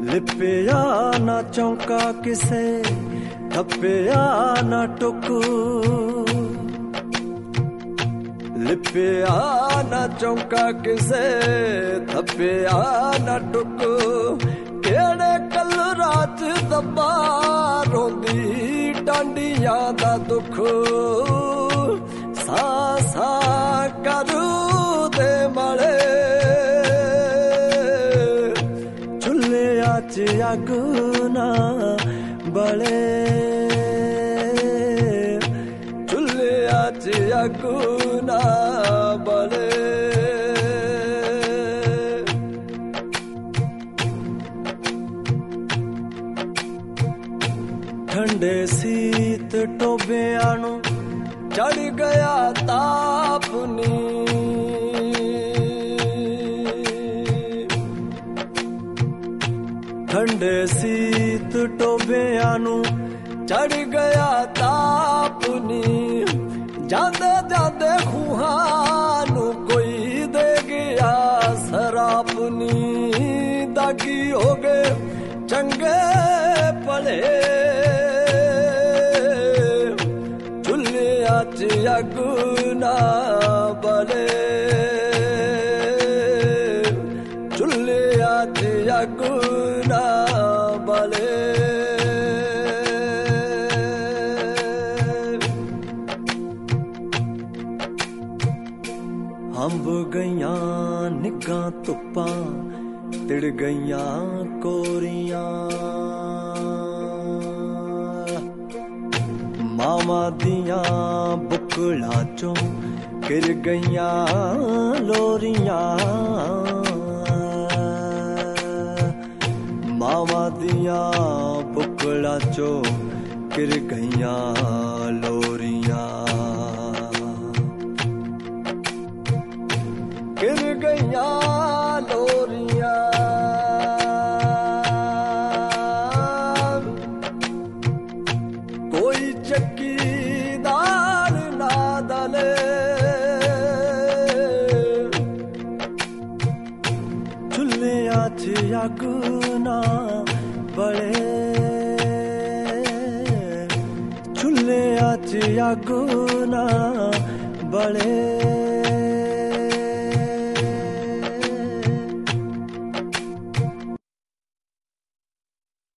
लिपिया ना चौंका किसे थप्पिया ना टुकू लिपिया ना चौंका किसे थप्पिया ना टुकू केड़े कल रात दबा रोंदी डांडियां दा दुख सा सा करू दे मले चुल्लिया च अग ना बले चुल्लिया च अग ना बले ठंडे सीत टोबियां नू चढ़ गया ताप नी ठंडे सीत टोबियां नू चढ़ गया ताप नी जांदे जांदे खूहां नू कोई दे गया शराब नी दागी हो गए चंगे भले चुल्लिया च अग ना बले चुल्लिया च अग ना बले हंब गईयां निगां धुप्पां तिड़ गईयां कोरियां मामा दियां बुकला चों गिर गईयां लोरियां मामा दियां बुकला चों गिर गईयां लोरियां गिर गईयां लोरियां कोई चक्कीदार ना दले चुल्लिया च अग ना बले चुल्लिया च अग ना बले